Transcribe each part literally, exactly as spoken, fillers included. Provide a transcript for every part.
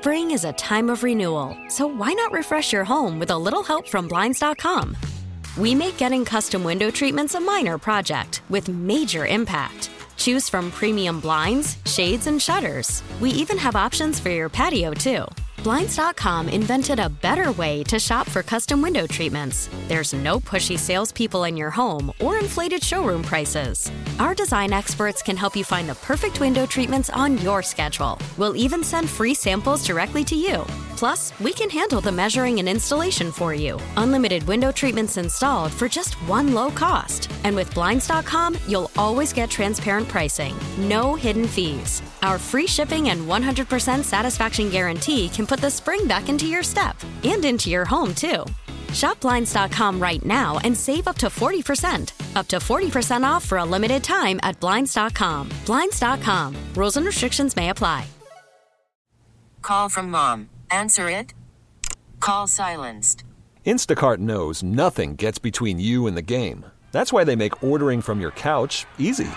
Spring is a time of renewal, so why not refresh your home with a little help from Blinds dot com? We make getting custom window treatments a minor project with major impact. Choose from premium blinds, shades, and shutters. We even have options for your patio, too. Blinds dot com invented a better way to shop for custom window treatments. There's no pushy salespeople in your home or inflated showroom prices. Our design experts can help you find the perfect window treatments on your schedule. We'll even send free samples directly to you. Plus, we can handle the measuring and installation for you. Unlimited window treatments installed for just one low cost. And with Blinds dot com, you'll always get transparent pricing. No hidden fees. Our free shipping and one hundred percent satisfaction guarantee can put the spring back into your step and into your home, too. Shop Blinds dot com right now and save up to forty percent. Up to forty percent off for a limited time at Blinds dot com. Blinds dot com. Rules and restrictions may apply. Call from mom. Answer it. Call silenced. Instacart knows nothing gets between you and the game. That's why they make ordering from your couch easy.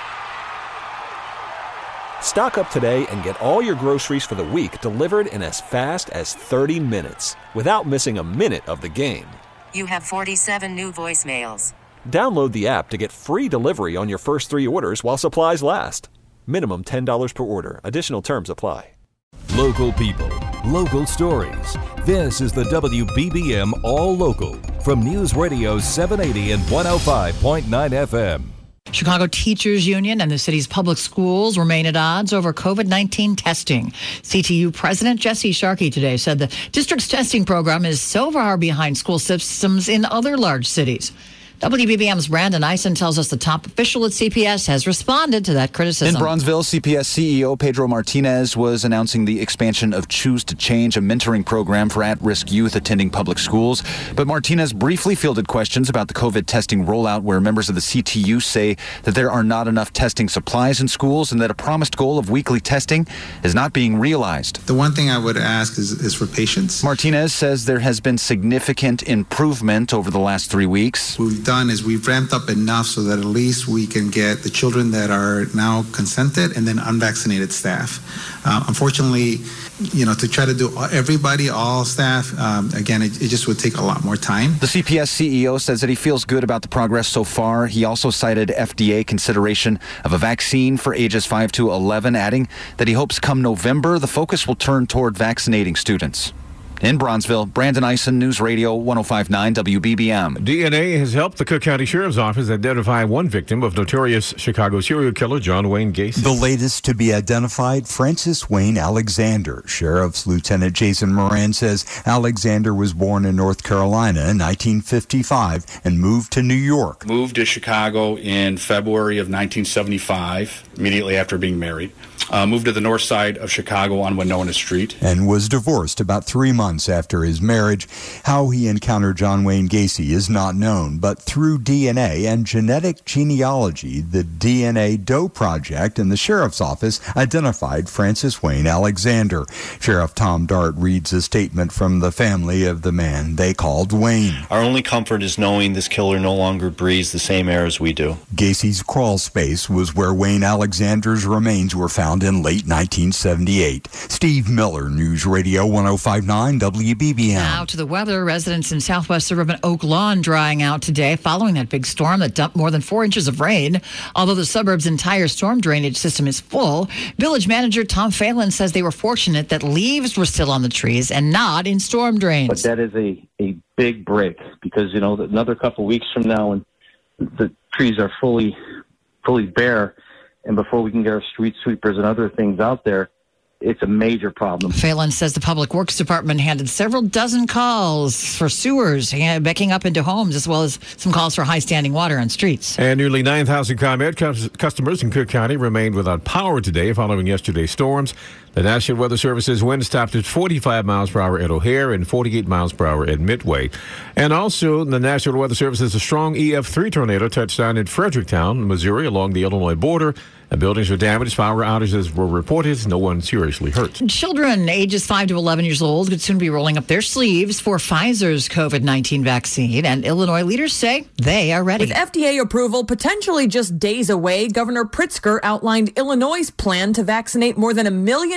Stock up today and get all your groceries for the week delivered in as fast as thirty minutes without missing a minute of the game. You have forty-seven new voicemails. Download the app to get free delivery on your first three orders while supplies last. Minimum ten dollars per order. Additional terms apply. Local people, local stories. This is the W B B M All Local from News Radio seven eighty and one oh five point nine F M. Chicago Teachers Union and the city's public schools remain at odds over COVID nineteen testing. C T U President Jesse Sharkey today said the district's testing program is so far behind school systems in other large cities. W B B M's Brandon Eisen tells us the top official at C P S has responded to that criticism. In Bronzeville, C P S C E O Pedro Martinez was announcing the expansion of Choose to Change, a mentoring program for at-risk youth attending public schools. But Martinez briefly fielded questions about the COVID testing rollout, where members of the C T U say that there are not enough testing supplies in schools and that a promised goal of weekly testing is not being realized. The one thing I would ask is, is for patience. Martinez says there has been significant improvement over the last three weeks. We've done is we've ramped up enough so that at least we can get the children that are now consented and then unvaccinated staff. Uh, unfortunately, you know, to try to do everybody, all staff, um, again, it, it just would take a lot more time. The C P S C E O says that he feels good about the progress so far. He also cited F D A consideration of a vaccine for ages five to eleven, adding that he hopes come November, the focus will turn toward vaccinating students. In Bronzeville, Brandon Eisen, News Radio one oh five point nine W B B M. D N A has helped the Cook County Sheriff's Office identify one victim of notorious Chicago serial killer John Wayne Gacy. The latest to be identified, Francis Wayne Alexander. Sheriff's Lieutenant Jason Moran says Alexander was born in North Carolina in nineteen fifty-five and moved to New York. Moved to Chicago in February of nineteen seventy-five, immediately after being married. Uh, moved to the north side of Chicago on Winona Street. And was divorced about three months after his marriage. How he encountered John Wayne Gacy is not known, but through D N A and genetic genealogy, the D N A Doe Project and the Sheriff's Office identified Francis Wayne Alexander. Sheriff Tom Dart reads a statement from the family of the man they called Wayne. Our only comfort is knowing this killer no longer breathes the same air as we do. Gacy's crawl space was where Wayne Alexander's remains were found in late nineteen seventy-eight. Steve Miller, News Radio one oh five point nine W B B M. Now to the weather. Residents in southwest suburban Oak Lawn drying out today following that big storm that dumped more than four inches of rain. Although the suburb's entire storm drainage system is full, village manager Tom Phelan says they were fortunate that leaves were still on the trees and not in storm drains. But that is a, a big break because, you know, another couple weeks from now when the trees are fully fully bare, and before we can get our street sweepers and other things out there, it's a major problem. Phelan says the Public Works Department handed several dozen calls for sewers backing up into homes, as well as some calls for high-standing water on streets. And nearly nine thousand ComEd customers in Cook County remained without power today following yesterday's storms. The National Weather Service's wind stopped at forty-five miles per hour at O'Hare and forty-eight miles per hour at Midway. And also, the National Weather Service says a strong E F three tornado touched down in Fredericktown, Missouri, along the Illinois border. The buildings were damaged. Power outages were reported. No one seriously hurt. Children ages five to eleven years old could soon be rolling up their sleeves for Pfizer's COVID nineteen vaccine, and Illinois leaders say they are ready. With F D A approval potentially just days away, Governor Pritzker outlined Illinois' plan to vaccinate more than a million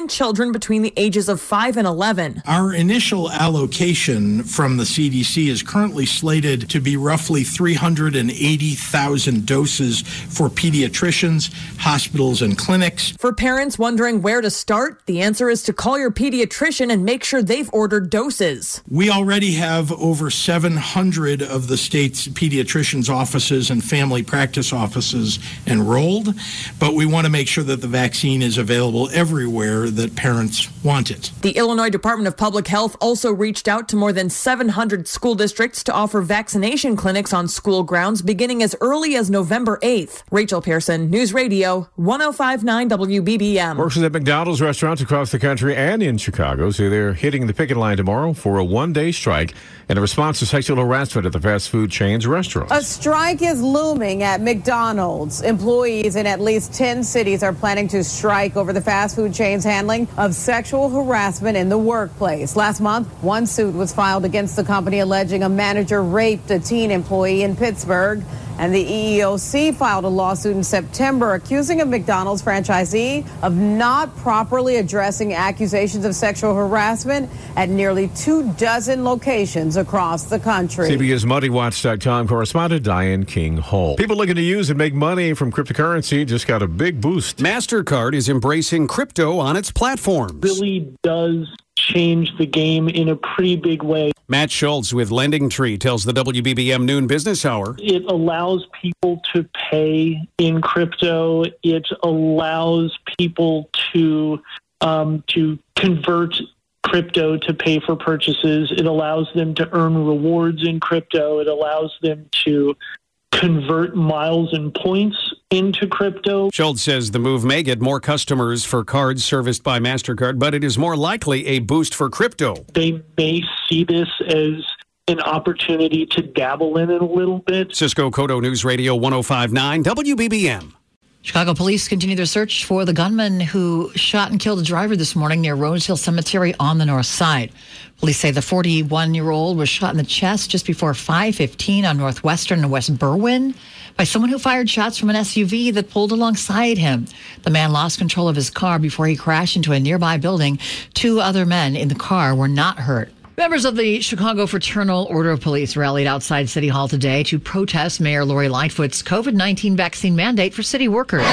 in children between the ages of five and eleven. Our initial allocation from the C D C is currently slated to be roughly three hundred eighty thousand doses for pediatricians, hospitals, and clinics. For parents wondering where to start, the answer is to call your pediatrician and make sure they've ordered doses. We already have over seven hundred of the state's pediatricians' offices and family practice offices enrolled, but we want to make sure that the vaccine is available everywhere that parents want it. The Illinois Department of Public Health also reached out to more than seven hundred school districts to offer vaccination clinics on school grounds beginning as early as November eighth. Rachel Pearson, News Radio, one oh five point nine W B B M. Workers at McDonald's restaurants across the country and in Chicago say they're hitting the picket line tomorrow for a one-day strike in a response to sexual harassment at the fast food chain's restaurants. A strike is looming at McDonald's. Employees in at least ten cities are planning to strike over the fast food chain's handling of sexual harassment in the workplace. Last month, one suit was filed against the company alleging a manager raped a teen employee in Pittsburgh. And the E E O C filed a lawsuit in September accusing a McDonald's franchisee of not properly addressing accusations of sexual harassment at nearly two dozen locations across the country. C B S Money Watch dot com correspondent Diane King Hull. People looking to use and make money from cryptocurrency just got a big boost. MasterCard is embracing crypto on its platforms. Really does change the game in a pretty big way. Matt Schultz with LendingTree tells the W B B M Noon Business Hour. It allows people to pay in crypto. It allows people to um, to convert crypto to pay for purchases. It allows them to earn rewards in crypto. It allows them to convert miles and points into crypto. Schultz says the move may get more customers for cards serviced by MasterCard, but it is more likely a boost for crypto. They may see this as an opportunity to dabble in it a little bit. Cisco Kodo News Radio one oh five point nine W B B M. Chicago police continue their search for the gunman who shot and killed a driver this morning near Rose Hill Cemetery on the north side. Police say the forty-one-year-old was shot in the chest just before five fifteen on Northwestern and West Berwyn by someone who fired shots from an S U V that pulled alongside him. The man lost control of his car before he crashed into a nearby building. Two other men in the car were not hurt. Members of the Chicago Fraternal Order of Police rallied outside City Hall today to protest Mayor Lori Lightfoot's COVID nineteen vaccine mandate for city workers.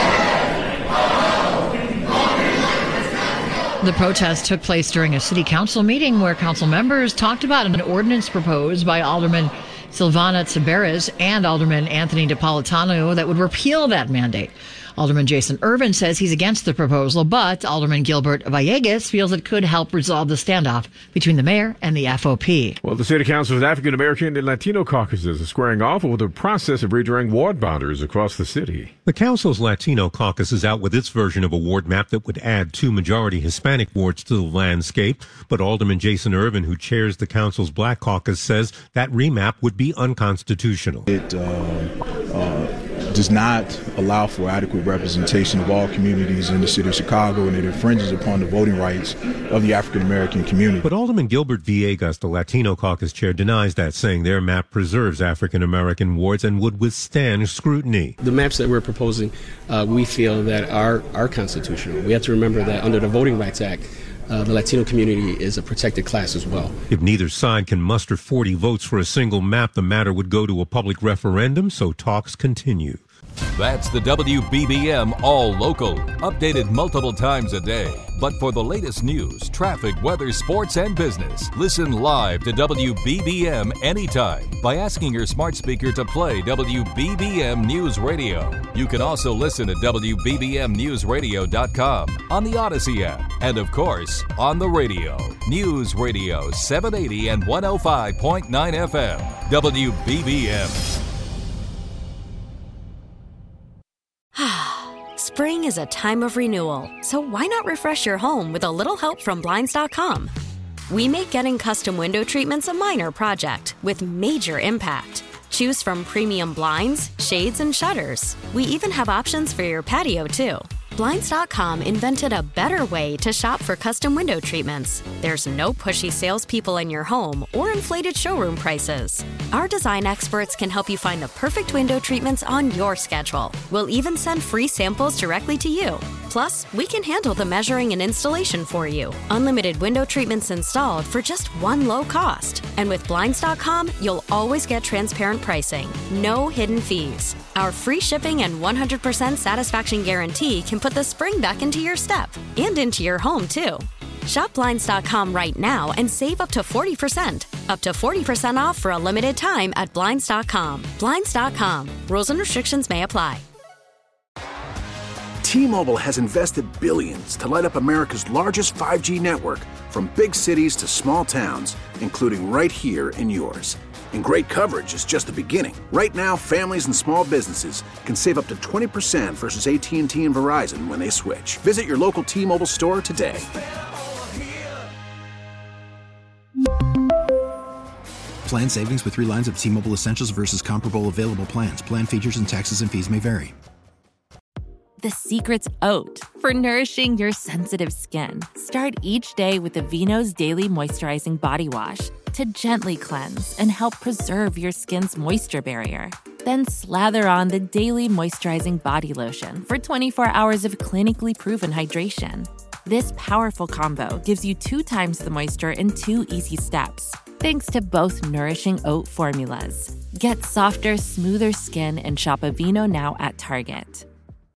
The protest took place during a city council meeting where council members talked about an ordinance proposed by Alderman Silvana Taveras and Alderman Anthony Napolitano that would repeal that mandate. Alderman Jason Irvin says he's against the proposal, but Alderman Gilbert Villegas feels it could help resolve the standoff between the mayor and the F O P. Well, the City Council's African American and Latino caucuses are squaring off with the process of redrawing ward boundaries across the city. The council's Latino caucus is out with its version of a ward map that would add two majority Hispanic wards to the landscape. But Alderman Jason Irvin, who chairs the council's Black caucus, says that remap would be unconstitutional. It uh, uh, does not allow for adequate representation of all communities in the city of Chicago, and it infringes upon the voting rights of the African American community. But Alderman Gilbert Villegas, the Latino caucus chair, denies that, saying their map preserves African American wards and would withstand scrutiny. The maps that we're proposing, uh, we feel that are, are constitutional. We have to remember that under the Voting Rights Act, Uh, the Latino community is a protected class as well. If neither side can muster forty votes for a single map, the matter would go to a public referendum, so talks continue. That's the W B B M All Local, updated multiple times a day. But for the latest news, traffic, weather, sports, and business, listen live to W B B M anytime by asking your smart speaker to play W B B M News Radio. You can also listen at W B B M news radio dot com, on the Odyssey app, and of course, on the radio. News Radio seven eighty and one oh five point nine F M. W B B M. Spring is a time of renewal, so why not refresh your home with a little help from Blinds dot com? We make getting custom window treatments a minor project with major impact. Choose from premium blinds, shades, and shutters. We even have options for your patio, too. Blinds dot com invented a better way to shop for custom window treatments. There's no pushy salespeople in your home or inflated showroom prices. Our design experts can help you find the perfect window treatments on your schedule. We'll even send free samples directly to you. Plus, we can handle the measuring and installation for you. Unlimited window treatments installed for just one low cost. And with Blinds dot com, you'll always get transparent pricing. No hidden fees. Our free shipping and one hundred percent satisfaction guarantee can put the spring back into your step and into your home, too. Shop Blinds dot com right now and save up to forty percent. Up to forty percent off for a limited time at Blinds dot com. Blinds dot com. Rules and restrictions may apply. T-Mobile has invested billions to light up America's largest five G network, from big cities to small towns, including right here in yours. And great coverage is just the beginning. Right now, families and small businesses can save up to twenty percent versus A T and T and Verizon when they switch. Visit your local T-Mobile store today. Plan savings with three lines of T-Mobile Essentials versus comparable available plans. Plan features and taxes and fees may vary. The secret's oat for nourishing your sensitive skin. Start each day with Aveeno's Daily Moisturizing Body Wash to gently cleanse and help preserve your skin's moisture barrier. Then slather on the Daily Moisturizing Body Lotion for twenty-four hours of clinically proven hydration. This powerful combo gives you two times the moisture in two easy steps, thanks to both nourishing oat formulas. Get softer, smoother skin and shop Aveeno now at Target.